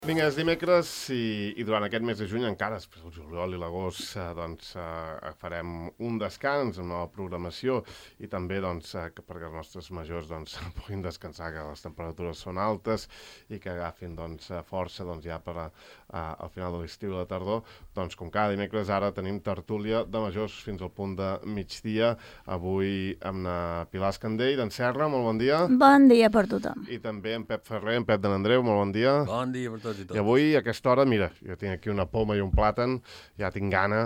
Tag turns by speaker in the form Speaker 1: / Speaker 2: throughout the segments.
Speaker 1: Vinga, és dimecres i durant aquest mes de juny encara, després el juliol i l'agost, farem un descans, una nova programació i també perquè els nostres majors puguin descansar, que les temperatures són altes i que agafin força ja per al final de l'estiu i la tardor. Doncs com cada dimecres ara tenim tertúlia de majors fins al punt de migdia. Avui amb na Pilar Escandell d'en Serra, molt bon dia.
Speaker 2: Bon dia per tothom.
Speaker 1: I també en Pep Ferrer, en Pep de n'Andreu, molt bon dia.
Speaker 3: Bon dia per tots i tots.
Speaker 1: I avui, a aquesta hora, mira, jo tinc aquí una poma i un plàtan, ja tinc gana,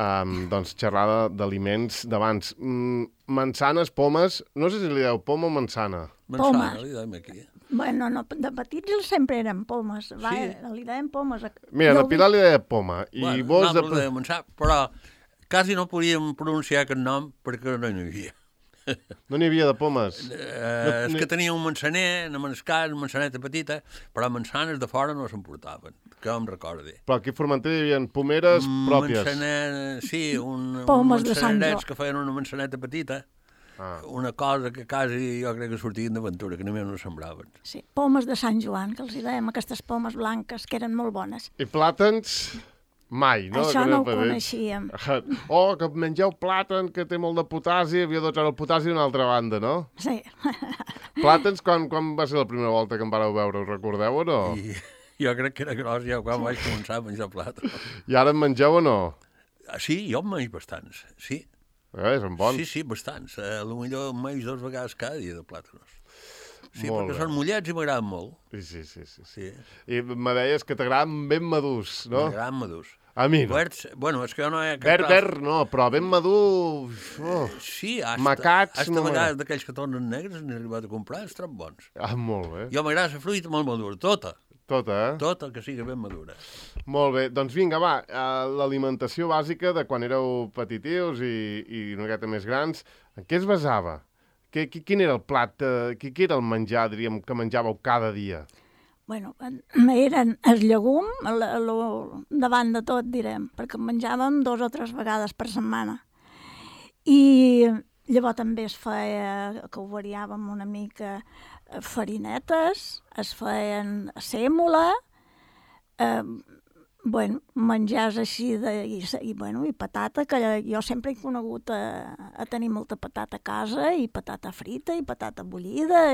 Speaker 1: xerrada d'aliments d'abans. Mansanes, pomes, no sé si li deu poma o manzana.
Speaker 3: Manzana, li dèiem aquí.
Speaker 2: Bueno, no, de petits sempre eren pomes. Va,
Speaker 3: Sí.
Speaker 2: Li deien pomes.
Speaker 1: Mira, la Pilar li deia poma. I vos
Speaker 3: nosaltres li dèiem manzana, però quasi no podíem pronunciar aquest nom perquè no n'hi havia.
Speaker 1: No n'hi havia de pomes.
Speaker 3: És que tenia un manzaner, una manzaneta petita, però manzanes de fora no s'emportaven, que em recordi.
Speaker 1: Però aquí a Formentera hi havia pomeres pròpies.
Speaker 3: Manzaner, sí,
Speaker 2: Pomes de Sant
Speaker 3: manzaners
Speaker 2: Joan.
Speaker 3: que feien una manzaneta petita, una cosa que quasi jo crec que sortien d'aventura, que només no sembraven.
Speaker 2: Sí, pomes de Sant Joan, que els hi dèiem, aquestes pomes blanques, que eren molt bones.
Speaker 1: I plàtans, mai, no?
Speaker 2: Això
Speaker 1: Que
Speaker 2: no ho
Speaker 1: per dir.
Speaker 2: coneixíem.
Speaker 1: Oh, que mengeu plàtan, que té molt de potassi, havia de treure el potassi d'una altra banda, no?
Speaker 2: Sí.
Speaker 1: Plàtans, quan va ser la primera volta que em vareu veure, us recordeu o no?
Speaker 3: I jo crec que era gros ja quan vaig començar a menjar plàtan.
Speaker 1: I ara en mengeu o no?
Speaker 3: Sí, jo en menjo bastants, sí.
Speaker 1: Són bons.
Speaker 3: Sí, bastants. Potser en menjo 2 vegades cada dia de plàtanos. Sí,
Speaker 1: Molt
Speaker 3: perquè
Speaker 1: bé.
Speaker 3: són mullets i m'agraden molt.
Speaker 1: Sí.
Speaker 3: Sí,
Speaker 1: I me deies que t'agraden ben madurs, no?
Speaker 3: m'agraden madurs.
Speaker 1: A mi no.
Speaker 3: Verds, bueno, és que jo no he...
Speaker 1: Verd, no, però ben madur... Oh.
Speaker 3: Sí,
Speaker 1: Macats,
Speaker 3: hasta
Speaker 1: no
Speaker 3: vegades d'aquells que tornen negres n'he arribat a comprar, els trobo bons.
Speaker 1: Molt bé.
Speaker 3: Jo m'agrada la fruita molt madura, tota.
Speaker 1: Tota,
Speaker 3: Tota que sigui ben madura.
Speaker 1: Molt bé. Doncs vinga, va, l'alimentació bàsica de quan éreu petitius i una miqueta més grans, en què es basava? Quin era el plat, quin era el menjar, diríem, que menjàveu cada dia?
Speaker 2: Bueno, eren el llegum, davant de tot, direm, perquè menjàvem 2 o 3 vegades per setmana. I llavors també es feia, que ho variàvem una mica, farinetes, es feien sèmola, menjars així, i patata, que jo sempre he conegut a tenir molta patata a casa, i patata frita, i patata bullida,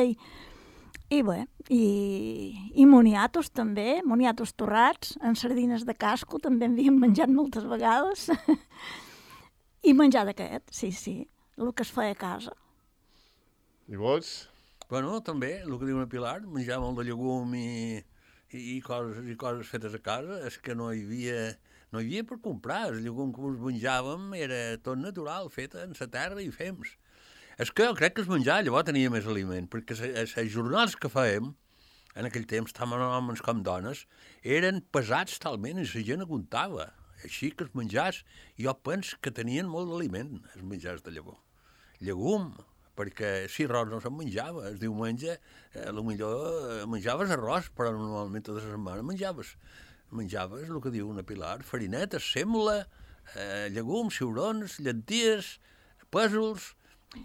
Speaker 2: i moniatos també, moniatos torrats, en sardines de casco, també en havíem menjat moltes vegades. I menjar d'aquest, sí, el que es feia a casa.
Speaker 1: I vos?
Speaker 3: Bueno, també, el que diu una Pilar, menjar molt de llegum i coses fetes a casa, és que no hi havia per comprar. El llegum que ens menjàvem era tot natural, fet en la terra i fems. És que jo crec que es menjar llavors tenia més aliment, perquè els jornals que fèiem, en aquell temps, tant homes com dones, eren pesats talment i la gent aguantava. Així que els menjars, jo penso que tenien molt d'aliment, els menjars de llavor. Llegum, perquè si arròs no se'n menjava, el diumenge potser menjaves arròs, però normalment tota la setmana menjaves el que diu una Pilar, farinetes, sèmola, llegums, ciurons, llenties, pèsols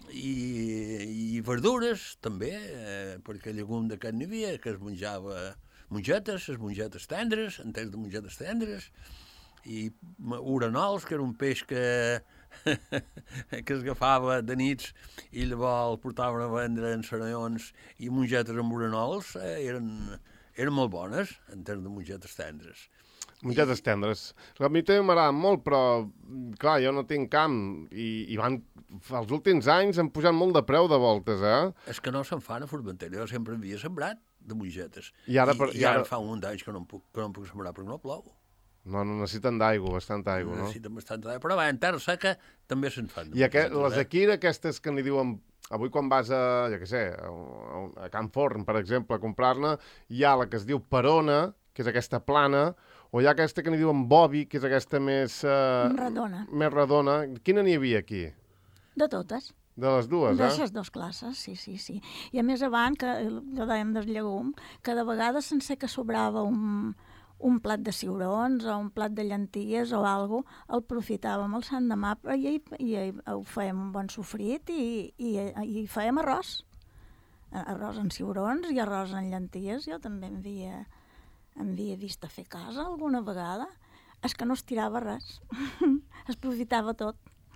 Speaker 3: i verdures també, perquè llegum d'aquest n'hi havia, que es menjava mongetes, les mongetes tendres, en temps de mongetes tendres, i oranols, que era un peix que es agafava de nits i llavors el portaven a vendre en seranyons, i mongetes amb oranols eren molt bones en termes de mongetes tendres.
Speaker 1: Mongetes tendres. A mi també m'agraden molt, però, clar, jo no tinc camp i els últims anys han pujat molt de preu de voltes,
Speaker 3: És que no se'n fan a Formentera. Jo sempre havia sembrat de mongetes.
Speaker 1: I ara
Speaker 3: fa un munt d'anys que no em puc sembrar perquè no plou.
Speaker 1: No, necessiten d'aigua, bastanta aigua, no?
Speaker 3: Necessiten bastanta aigua, però en terra seca també se'n fan.
Speaker 1: I les d'aquí, aquestes que n'hi diuen... Avui quan vas a Can Forn, per exemple, a comprar-ne, hi ha la que es diu Perona, que és aquesta plana, o hi ha aquesta que n'hi diuen Bobi, que és aquesta més...
Speaker 2: Redona.
Speaker 1: Més redona. Quina n'hi havia aquí?
Speaker 2: De totes.
Speaker 1: De les dues,
Speaker 2: De les 2 classes, sí. I a més avant, que dèiem del llegum, que de vegades sense que sobrava un plat de ciurons o un plat de llenties o alguna cosa, el aprofitàvem el sant demà i ho fèiem un bon sofrit i fèiem arròs. Arròs en ciurons i arròs en llenties. Jo també en em havia vist a fer casa alguna vegada, és que no es tirava res. Es aprofitava tot.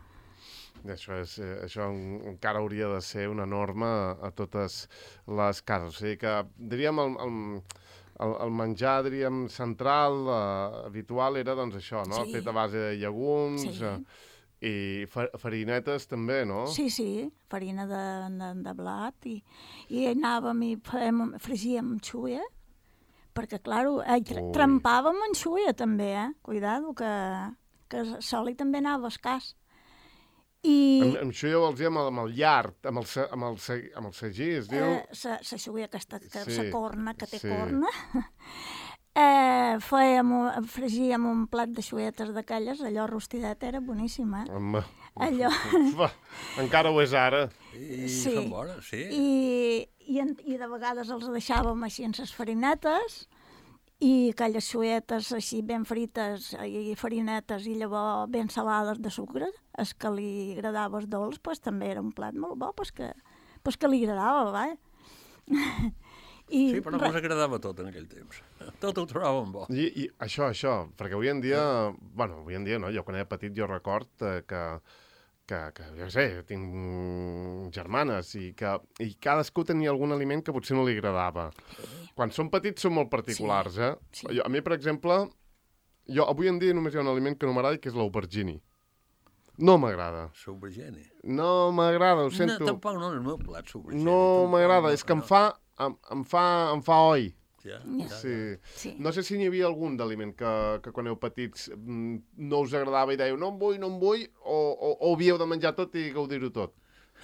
Speaker 1: Això encara hauria de ser una norma a totes les cases. O sigui que, diríem, el menjar, diríem, central, habitual, era doncs això, no?
Speaker 2: Sí.
Speaker 1: Fet a base de llegums
Speaker 2: Sí.
Speaker 1: i farinetes també, no?
Speaker 2: Sí, farina de blat i anàvem i fregíem xulla, perquè, clar, trempàvem en xulla també, Cuidado, que soli també anava escàs.
Speaker 1: Amb xulla vols dir amb el llard, amb el sagí, es diu?
Speaker 2: La xulla aquesta,
Speaker 1: Sí,
Speaker 2: la corna, que té
Speaker 1: sí.
Speaker 2: corna. Fregíem un plat de xuetes d'aquelles, allò rostidet era boníssim,
Speaker 1: Home,
Speaker 2: Allò...
Speaker 1: encara ho és ara.
Speaker 3: I
Speaker 2: Sí.
Speaker 3: són bones, sí.
Speaker 2: I de vegades els deixàvem així en les farinetes, i aquelles xuetes així ben frites i farinetes i llavors ben salades de sucre, és que li agradava el dolç, pues, també era un plat molt bo, pues que li agradava, va.
Speaker 3: Sí, però no ens agradava tot en aquell temps. Tot ho trobàvem bo.
Speaker 1: I això, perquè avui en dia, avui en dia no, jo quan era petit jo record que jo sé, tinc germanes i cadascú tenia algun aliment que potser no li agradava. Quan són petits són molt particulars,
Speaker 2: Sí.
Speaker 1: A mi, per exemple, avui en dia només hi ha un aliment que no m'agrada, que és l'aubergine. No m'agrada.
Speaker 3: Aubergine.
Speaker 1: No m'agrada, ho sento.
Speaker 3: No, tampoc no és el meu plat, aubergine.
Speaker 1: No m'agrada, és que em fa oi.
Speaker 3: Ja.
Speaker 1: Sí. No sé si n'hi havia algun d'aliment que quan éreu petits no us agradava i dèieu no em vull, o havíeu de menjar tot i gaudir-ho tot.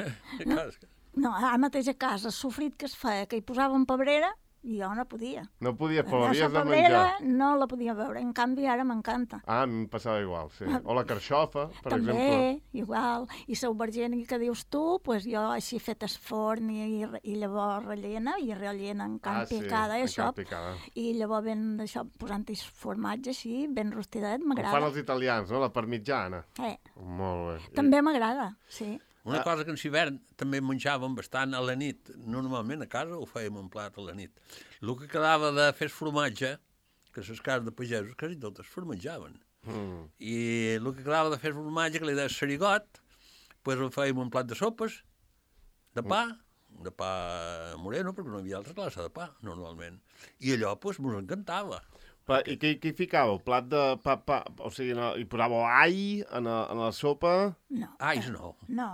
Speaker 2: No, ara mateix a casa, el sofrit que es feia, que hi posaven pebrera, jo no podia.
Speaker 1: No podies, però
Speaker 2: La
Speaker 1: havies de
Speaker 2: pebrera
Speaker 1: menjar.
Speaker 2: no la podia veure, en canvi ara m'encanta.
Speaker 1: Ah, em passava igual, sí. O la carxofa, per
Speaker 2: També,
Speaker 1: exemple.
Speaker 2: igual. I l'aubergine que dius tu, pues jo així fet el forn i llavors rellena, i rellena en camp picada,
Speaker 1: en
Speaker 2: això.
Speaker 1: camp picada.
Speaker 2: I llavors ben d'això, posant-hi formatge així, ben rostidet,
Speaker 1: Com fan
Speaker 2: m'agrada.
Speaker 1: els italians, no? La parmitjana. Molt bé.
Speaker 2: També m'agrada, sí.
Speaker 3: Una cosa que en hivern també menjàvem bastant a la nit. Normalment a casa ho fèiem un plat a la nit. El que quedava de fer formatge, que les cases de pagesos quasi totes formatjaven. I el que quedava de fer formatge, que li deia sarigot, doncs ho fèiem un plat de sopes, de pa moreno, perquè no hi havia altra classe de pa, normalment. I allò, doncs, m'ho encantava.
Speaker 1: I què hi ficàveu? Plat de pa, o sigui, hi posàveu all en la sopa?
Speaker 2: No.
Speaker 3: Ais, no.
Speaker 2: No.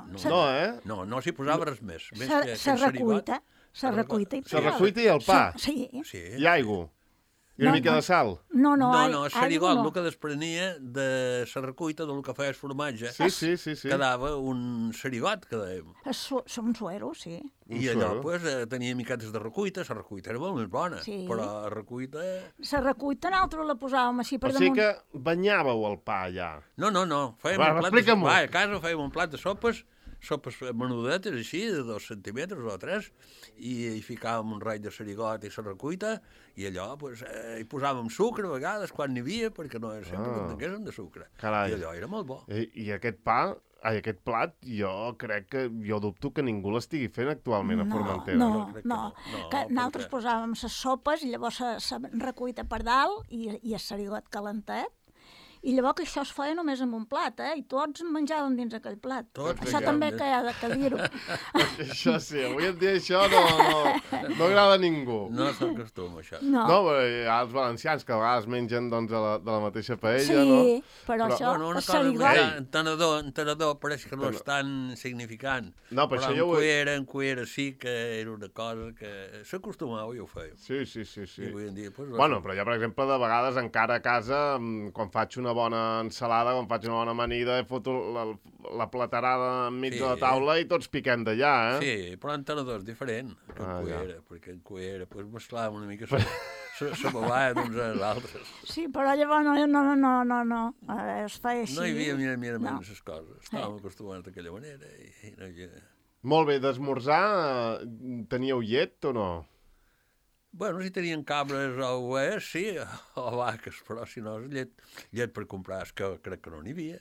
Speaker 3: No s'hi posava res més.
Speaker 2: Se recuita. Se recuita i
Speaker 1: Se recuita i el pa?
Speaker 2: Sí.
Speaker 1: I aigua? I una mica de sal?
Speaker 2: No,
Speaker 3: el sarigot, el que desprenia de la recuita del que feia el formatge,
Speaker 1: Sí.
Speaker 3: quedava un sarigot, que dèiem.
Speaker 2: Som suero, sí.
Speaker 3: I allò, doncs, tenia miquetes de recuita, la recuita era molt més bona,
Speaker 2: Sí.
Speaker 3: però la recuita...
Speaker 2: La recuita nosaltres la posàvem així per
Speaker 1: O sigui
Speaker 2: damunt.
Speaker 1: que banyàveu el pa allà?
Speaker 3: No, fèiem
Speaker 1: Va,
Speaker 3: un plat
Speaker 1: explica-m'ho.
Speaker 3: a casa fèiem un plat de sopes menudetes així, de 2 centímetres o 3, i hi ficàvem un raig de sarigot i la recuita, i allò, doncs, hi posàvem sucre a vegades, quan n'hi havia, perquè no era sempre que en tinguéssim de sucre.
Speaker 1: Carai.
Speaker 3: I allò era molt bo.
Speaker 1: I aquest plat, jo dubto que ningú l'estigui fent actualment a Formentera.
Speaker 2: No.
Speaker 3: crec que no. No,
Speaker 2: Que nosaltres
Speaker 3: perquè-
Speaker 2: posàvem les sopes i llavors la recuita per dalt i el sarigot calentet. I llavors que això es feia només amb un plat, i tots menjàvem dins aquell plat.
Speaker 3: Tots
Speaker 2: Això
Speaker 3: menjàvem
Speaker 2: també
Speaker 3: dins.
Speaker 2: que hi ha de dir-ho.
Speaker 1: Això sí, avui en dia això no agrada a ningú.
Speaker 3: No s'acostuma, això.
Speaker 2: No,
Speaker 1: hi ha els valencians que a vegades mengen doncs, de la mateixa paella,
Speaker 2: sí,
Speaker 1: no?
Speaker 2: però això,
Speaker 3: Bueno, una
Speaker 2: el
Speaker 3: cosa
Speaker 2: sarigot...
Speaker 3: més, en tenedor pareix que no és tan significant.
Speaker 1: No, però
Speaker 3: però
Speaker 1: això jo
Speaker 3: en cuera sí que era una cosa que s'acostumava i ho feia.
Speaker 1: Sí.
Speaker 3: I avui en dia, doncs,
Speaker 1: Bueno, però jo, per exemple, de vegades encara a casa, quan faig una bona ensalada, quan faig una bona amanida, foto la platerada enmig de la taula i tots piquem d'allà,
Speaker 3: Sí, però en tenedor és diferent que en cuera, perquè en cuera pues, mesclàvem una mica la babà d'uns als altres.
Speaker 2: Sí, però llavors no, es feia així.
Speaker 3: No hi havia menys les coses. Estàvem acostumats d'aquella manera i no hi havia...
Speaker 1: Molt bé, d'esmorzar, teníeu llet o no?
Speaker 3: Bueno, si tenien cabres o ovelles, sí, o vaques, però si no, llet per comprar, és que crec que no n'hi havia.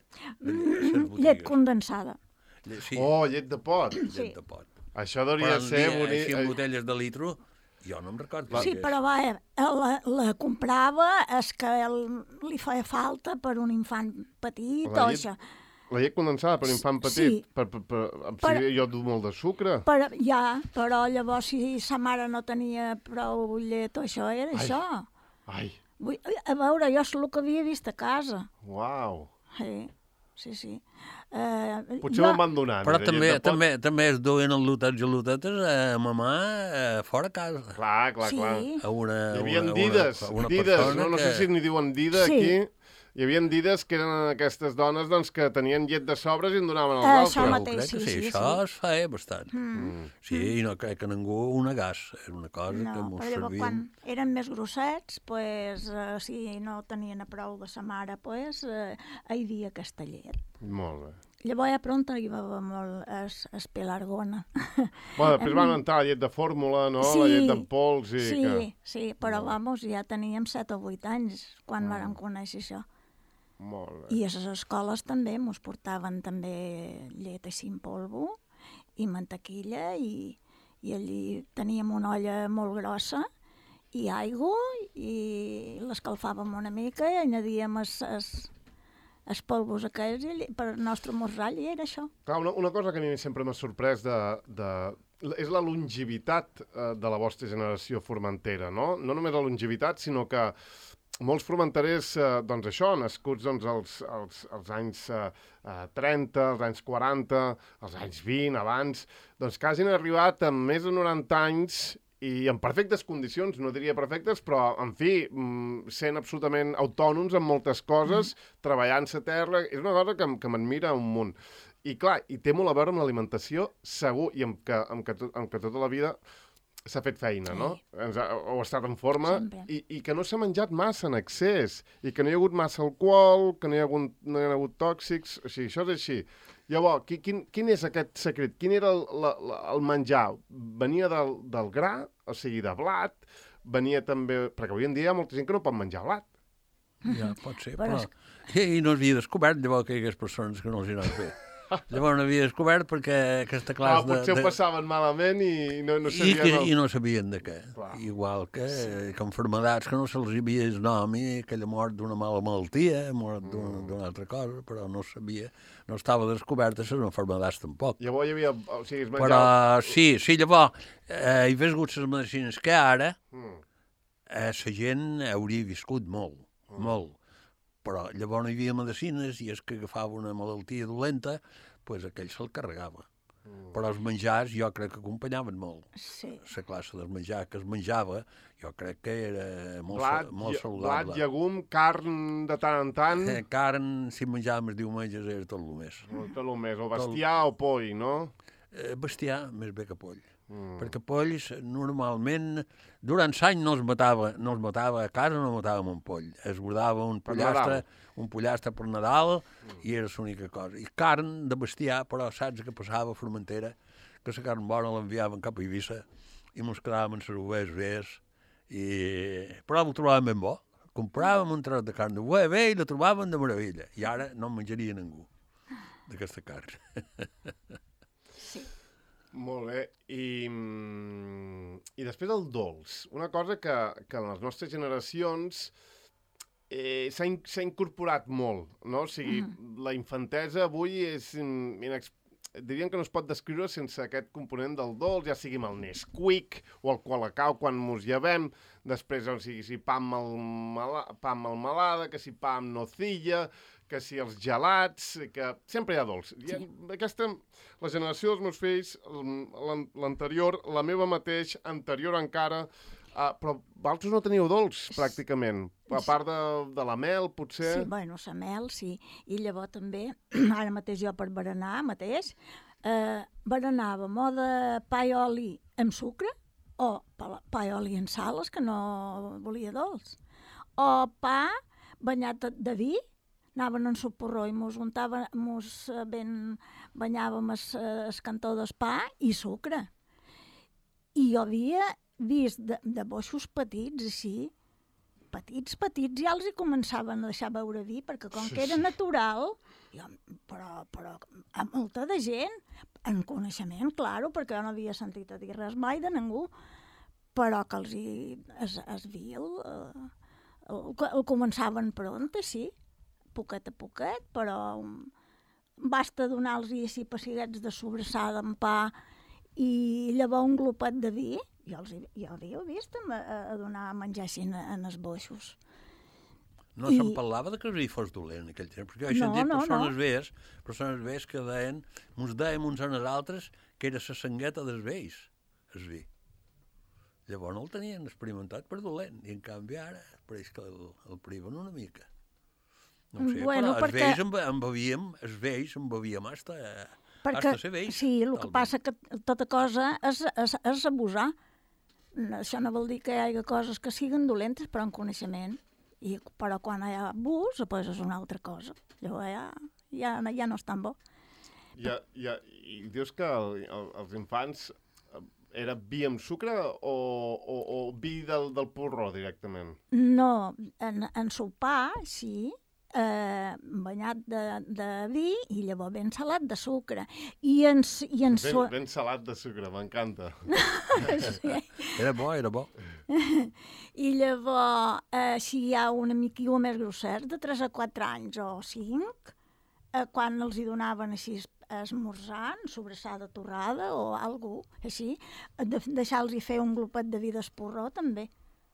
Speaker 2: Llet condensada.
Speaker 3: Sí,
Speaker 1: Oh, llet de pot.
Speaker 3: llet de pot.
Speaker 1: Això hauria de ser
Speaker 3: Així en
Speaker 1: bonic.
Speaker 3: botelles de litro, Jo no em recordo.
Speaker 2: Sí, però la comprava, és que li feia falta per un infant petit o això.
Speaker 1: La llet condensada per infant petit, si jo du molt de sucre.
Speaker 2: Però llavors si sa mare no tenia prou llet o això, era això.
Speaker 1: Ai.
Speaker 2: A veure, jo és el que havia vist a casa.
Speaker 1: Uau.
Speaker 2: Sí.
Speaker 1: Potser me'n van donar.
Speaker 3: Però també es duien els lotetes i lotetes a mamà fora casa.
Speaker 1: Clar.
Speaker 2: Sí.
Speaker 1: Hi havia dides, no sé si n'hi diuen dida aquí. Hi havia dides que eren aquestes dones doncs, que tenien llet de sobres i en donaven als altres.
Speaker 2: Això mateix,
Speaker 3: sí. Això es feia bastant. Sí, i no crec que ningú ho negàs. Era una cosa que mos servien.
Speaker 2: Quan eren més grossets, si no tenien a prou de sa mare, hi havia aquesta llet.
Speaker 1: Molt bé.
Speaker 2: Llavors, pronto hi va molt espelargona.
Speaker 1: Bueno, després van entrar la llet de fórmula, no? La llet en pols i...
Speaker 2: Sí, però ja teníem 7 o 8 anys quan vàrem conèixer això.
Speaker 1: Molt bé.
Speaker 2: I a les escoles també mos portaven també llet així en polvo i mantequilla i allí teníem una olla molt grossa i aigua i l'escalfàvem una mica i añadíem els polvos aquells per al nostre morsall i era això.
Speaker 1: Clar, una cosa que a mi sempre m'ha sorprès és la longevitat de la vostra generació formentera, no? No només la longevitat, sinó que molts formenterers, doncs això, nascuts als anys 30, als anys 40, als anys 20, abans, doncs que hagin arribat amb més de 90 anys i en perfectes condicions, no diria perfectes, però, en fi, sent absolutament autònoms en moltes coses, treballant a terra, és una cosa que m'admira un munt. I clar, i té molt a veure amb l'alimentació, segur, i amb que tota la vida s'ha fet feina, no? O ha estat en forma, i que no s'ha menjat massa en excés, i que no hi ha hagut massa alcohol, que no hi ha hagut tòxics, o sigui, això és així. Llavors, quin és aquest secret? Quin era el menjar? Venia del gra, o sigui, de blat, venia també... Perquè avui en dia hi ha molta gent que no pot menjar blat.
Speaker 3: Ja, pot ser, però... I no havia descobert, llavors, que hi hagués persones que no els hi anava bé. Llavors no havia descobert perquè aquesta classe
Speaker 1: potser ho passaven malament i no sabien...
Speaker 3: I no sabien de què. Igual que enfermedats que no se'ls havia el nom i aquella mort d'una mala malaltia, mort d'una altra cosa, però no sabia, no estava descoberta les enfermedats tampoc.
Speaker 1: Llavors hi havia... O sigui, es menjava...
Speaker 3: Però sí, llavors, hi hagués hagut les medicines que ara, la gent hauria viscut molt. Però llavors no hi havia medicines i és que agafava una malaltia dolenta, doncs aquell se'l carregava. Però els menjars jo crec que acompanyaven molt.
Speaker 2: Sí.
Speaker 3: La classe del menjar que es menjava jo crec que era molt saludable.
Speaker 1: Blat, llegum, carn de tant en tant.
Speaker 3: Carn, si menjàvem els diumenges, era tot el més.
Speaker 1: Tot el més, o bestiar o poll, no?
Speaker 3: Bestiar, més bé que poll. Perquè polls normalment durant l'any no es matava a casa, no matàvem un poll, es guardava un pollastre per Nadal i era l'única cosa, i carn de bestiar, però saps que passava a Formentera que la carn bona l'enviaven cap a Eivissa i mos quedàvem en les ovelles però ho trobàvem ben bo, compràvem un tros de carn de boi bé i la trobàvem de meravella i ara no en menjaria ningú d'aquesta carn.
Speaker 1: Molt bé. I després el dolç. Una cosa que en les nostres generacions s'ha incorporat molt, no? O sigui, la infantesa avui és... Diríem que no es pot descriure sense aquest component del dolç, ja sigui amb el Nesquik o el Colacao quan mos llevem, després, o sigui, si pa amb melmelada, que si pa amb nocilla, que si els gelats, que sempre hi ha dolç. Sí. La generació dels meus fills, l'anterior, la meva mateix, anterior encara, però vosaltres no teniu dolç, pràcticament, a part de la mel, potser.
Speaker 2: Sí, bueno, la mel, sí. I llavors també, ara mateix jo per berenar mateix, berenàvem o de pa i oli amb sucre, o pa i oli amb sales, que no volia dolç, o pa banyat de vi, anaven en soporró i mos banyàvem el cantó del pa i sucre. I jo havia vist de boixos petits, així, petits, ja els hi començaven a deixar beure vi, perquè com que era natural, però a molta de gent, en coneixement, claro, perquè jo no havia sentit a dir res mai de ningú, però que es vi el començaven pront, sí, poquet a poquet, però basta donar-los així pessiguets de sobrassada amb pa i llavors un glopet de vi. Jo havia vist a donar a menjar així en els boixos.
Speaker 3: No se'n parlava de que el vi fos dolent en aquell temps, perquè jo he sentit persones vells que ens dèiem uns a nosaltres que era la sangueta dels vells, el vi. Llavors no el tenien experimentat per dolent, i en canvi ara pareix que el priven una mica. No sé, però els vells en bevíem hasta ser vells.
Speaker 2: Sí, el que passa que tota cosa és abusar. Això no vol dir que hi hagi coses que siguin dolentes, però en coneixement. Però quan hi ha abús, doncs és una altra cosa. Llavors ja no és tan bo.
Speaker 1: I dius que els infants era vi amb sucre o vi del porró directament?
Speaker 2: No, en sopar, sí, banyat de vi i llavors ben salat de sucre. Ben
Speaker 1: salat de sucre, m'encanta.
Speaker 2: Sí.
Speaker 3: Era bo.
Speaker 2: I llavors, si hi ha una miquilla més grossers, de 3 a 4 anys o 5, quan els hi donaven així esmorzant, sobrassada torrada o alguna cosa així, deixar-los fer un glopet de vi d'esporró també.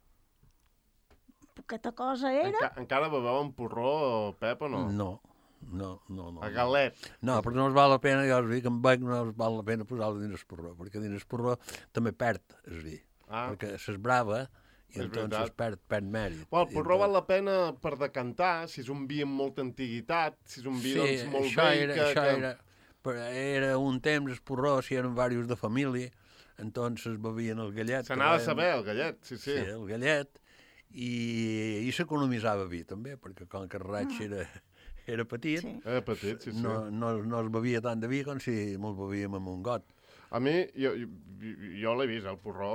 Speaker 2: Poqueta cosa era.
Speaker 1: Encara beveu porró, Pep, o no?
Speaker 3: No.
Speaker 1: A galet.
Speaker 3: No, perquè no es val la pena, jo us dic que em veig no es val la pena posar-lo dins el porró, perquè dins el porró també perd el vi, perquè s'esbrava i entonces perd mèrit.
Speaker 1: El porró val la pena per decantar, si és un vi amb molta antiguitat, si és un vi doncs molt vell.
Speaker 3: Era un temps, el porró, si eren diversos de família, entonces bevien el gallet.
Speaker 1: S'anava a saber, el gallet, sí.
Speaker 3: Sí, el gallet. I s'economitzava vi també, perquè com que el raig era petit,
Speaker 1: sí.
Speaker 3: No es bevia tant de vi com si me'l bevíem amb un got.
Speaker 1: A mi, jo l'he vist, el porró,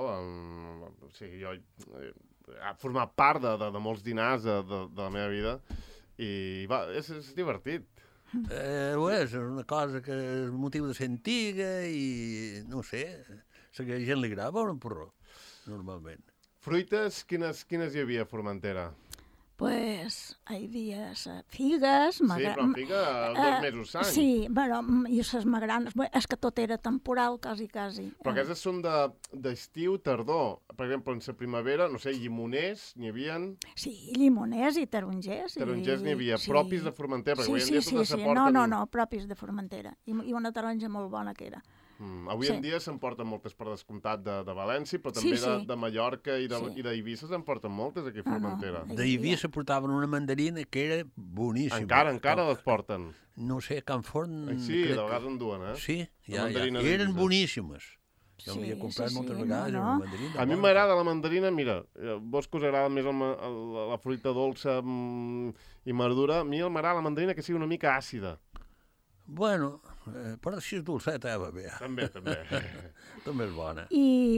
Speaker 1: ha format part de molts dinars de la meva vida i és divertit.
Speaker 3: És una cosa que és motiu de ser antiga i no sé, a la gent li agrada veure un porró, normalment.
Speaker 1: Fruites, quines hi havia a Formentera?
Speaker 2: Pues hi havia figues...
Speaker 1: Sí, però figa 2 mesos l'any.
Speaker 2: Sí, però i les magranes... És que tot era temporal, quasi.
Speaker 1: Però aquestes són d'estiu, tardor. Per exemple, en la primavera, no sé, llimoners n'hi havia...
Speaker 2: Sí, llimoners i tarongers.
Speaker 1: Tarongers n'hi havia, propis de Formentera, perquè avui en dia totes
Speaker 2: s'aporten... No, propis de Formentera. I una taronja molt bona que era.
Speaker 1: Avui en dia s'emporten moltes per descomptat de València, però també de Mallorca i d'Eivissa s'emporten moltes aquí a Formentera.
Speaker 3: D'Eivissa portaven una mandarina que era boníssima.
Speaker 1: Encara les porten.
Speaker 3: No sé, Can Forn...
Speaker 1: Sí, de vegades en duen,
Speaker 3: Sí, eren boníssimes. Jo m'hi he comprat moltes vegades una mandarina.
Speaker 1: A mi m'agrada la mandarina, mira, vos que us agrada més la fruita dolça i madura, a mi m'agrada la mandarina que sigui una mica àcida.
Speaker 3: Bueno, però si és dolceta, va bé.
Speaker 1: També.
Speaker 3: També és bona.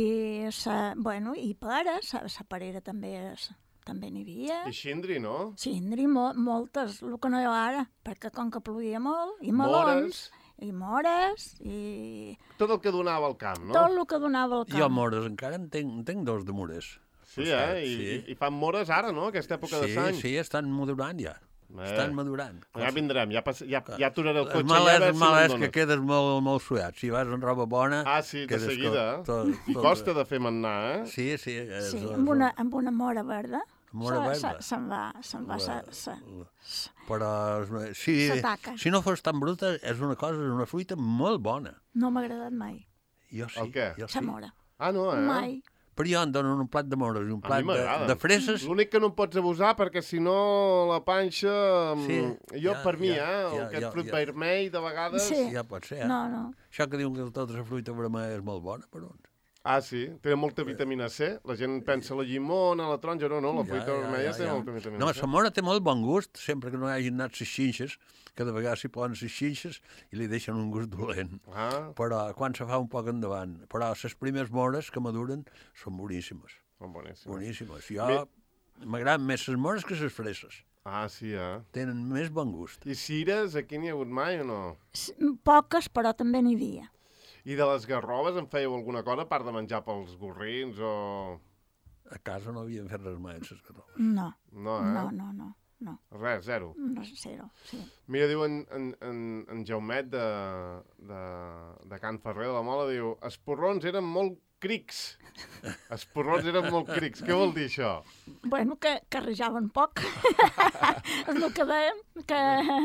Speaker 2: I peres, la perera també n'hi havia.
Speaker 1: I xindri, no?
Speaker 2: Xindri, moltes, el que no hi ha ara, perquè com que plovia molt, i melons, i mores, i...
Speaker 1: Tot el que donava al camp, no?
Speaker 2: Tot el que donava al camp.
Speaker 3: Jo mores encara en tinc 2 de mores.
Speaker 1: Sí, I fan mores ara, no?, aquesta època de l'any.
Speaker 3: Sí, estan madurant ja. Estan madurant.
Speaker 1: Ja vindrem, ja aturaré el cotxe.
Speaker 3: El mal és que quedes molt suat. Si vas en roba bona...
Speaker 1: Sí, de seguida. I costa de fer manar,
Speaker 3: Sí.
Speaker 2: Sí, amb una mora verda.
Speaker 3: Mora verda.
Speaker 2: Se'n va.
Speaker 3: Però si no fos tan bruta, és una fruita molt bona.
Speaker 2: No m'ha agradat mai.
Speaker 3: Jo sí.
Speaker 1: El què?
Speaker 2: La mora.
Speaker 1: No,
Speaker 2: Mai.
Speaker 3: Però jo em donen un plat de mores i un plat de freses.
Speaker 1: L'únic que no pots abusar, perquè si no la panxa... Per mi, aquest fruit vermell, de vegades...
Speaker 3: Sí, ja pot ser,
Speaker 2: No.
Speaker 3: Això que diuen que tota la fruita vermella és molt bona, per uns.
Speaker 1: Sí, té molta vitamina C. La gent pensa la llimona, la taronja, no, la fruita vermella té molta vitamina C.
Speaker 3: No, la mora té molt bon gust, sempre que no hagin anat les xinxes, que de vegades s'hi posen les xinxes i li deixen un gust dolent. Però quan se fa un poc endavant. Però les primeres mores que maduren són boníssimes.
Speaker 1: Són
Speaker 3: boníssimes. Jo m'agraden més les mores que les freses.
Speaker 1: Sí,
Speaker 3: Tenen més bon gust.
Speaker 1: I cires, aquí n'hi ha hagut mai o no?
Speaker 2: Poques, però també n'hi havia.
Speaker 1: I de les garroves en fèieu alguna cosa, a part de menjar pels gorrins o...
Speaker 3: A casa no havien fet res mai, les garroves.
Speaker 2: No,
Speaker 1: No,
Speaker 2: no.
Speaker 1: Res, zero.
Speaker 2: No, zero, sí.
Speaker 1: Mira, diu en Jaumet de Can Ferrer de la Mola, diu, els porrons eren molt crics. Els porrons eren molt crics. Què vol dir això?
Speaker 2: Bueno, que carrejaven poc. És el que dèiem, que...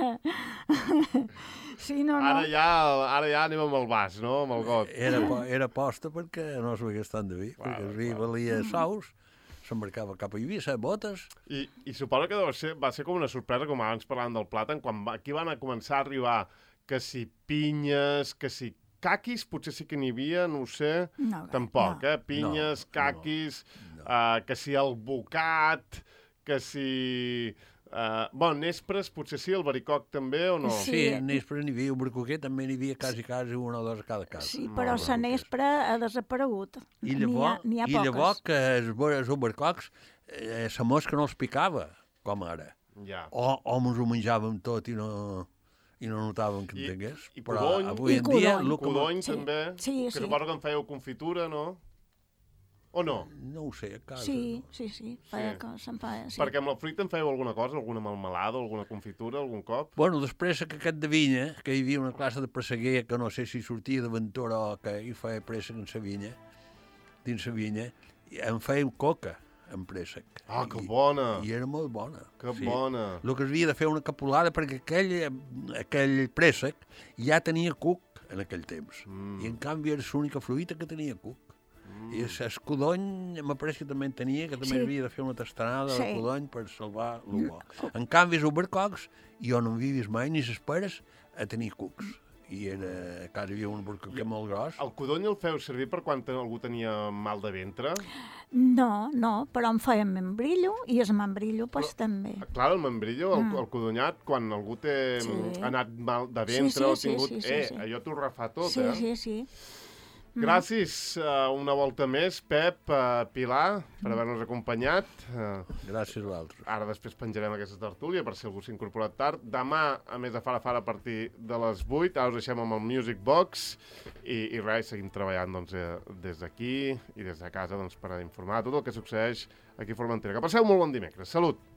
Speaker 2: Sí, no.
Speaker 1: Ara ja anem amb el vas, no? Amb el got.
Speaker 3: Era posta perquè no s'ho tant de vi, perquè el vi valia sous, s'embarcava cap a Eivissa, botes...
Speaker 1: I suposo que va ser com una sorpresa, com abans parlàvem del plàtan, quan aquí van a començar a arribar que si pinyes, que si caquis, potser sí que n'hi havia, no ho sé, tampoc, pinyes, caquis, que si el bocat, que si... nespres, potser sí, el baricoc també, o no?
Speaker 3: Sí, nespres n'hi havia, un barcoquer també n'hi havia quasi un o dos a cada casa.
Speaker 2: Sí, però la nespra ha desaparegut.
Speaker 3: I llavors que els barcocs, la mosca no els picava, com ara.
Speaker 1: Ja.
Speaker 3: O ens ho menjàvem tot i no notàvem que en tingués.
Speaker 1: I
Speaker 3: però
Speaker 1: codony.
Speaker 3: avui en dia...
Speaker 1: Codony també,
Speaker 2: que
Speaker 1: suposo que en fèieu confitura, no? O no?
Speaker 3: No ho sé, a casa.
Speaker 2: Sí. Se'n fa, sí.
Speaker 1: Perquè amb la fruita en fèieu alguna cosa, alguna melmelada, alguna confitura, algun cop?
Speaker 3: Bueno, després que aquest de vinya, que hi havia una classe de presseguer que no sé si sortia de Ventura o que hi feia préssec en sa vinya, dins sa vinya, en fèiem coca en préssec.
Speaker 1: Ah, que bona!
Speaker 3: I era molt bona.
Speaker 1: Que bona!
Speaker 3: El que havia de fer una capulada perquè aquell préssec ja tenia cuc en aquell temps. I en canvi era l'única fruita que tenia cuc. I el codony, m'apareix que també en tenia, que també havia de fer una tastanada de codony per salvar el bo. En canvi, els barcocs, jo no en havia vist mai, ni les peres, a tenir cucs. I a casa hi havia un barcoquer molt gros.
Speaker 1: El codony el feu servir per quan algú tenia mal de ventre?
Speaker 2: No, però en fèiem membrillo, i el membrillo pues, també.
Speaker 1: Clar, el membrillo, el codonyat, quan algú ha anat mal de ventre o ha tingut... allò t'ho refà tot,
Speaker 2: Sí.
Speaker 1: Gràcies una volta més, Pep, Pilar, per haver-nos acompanyat.
Speaker 3: Gràcies a vosaltres.
Speaker 1: Ara després penjarem aquesta tertúlia per si algú s'ha incorporat tard. Demà, a més de Fara a partir de les 8, ara us deixem amb el Music Box i res, seguim treballant doncs, des d'aquí i des de casa doncs, per informar tot el que succeeix aquí a Formentera. Que passeu molt bon dimecres. Salut!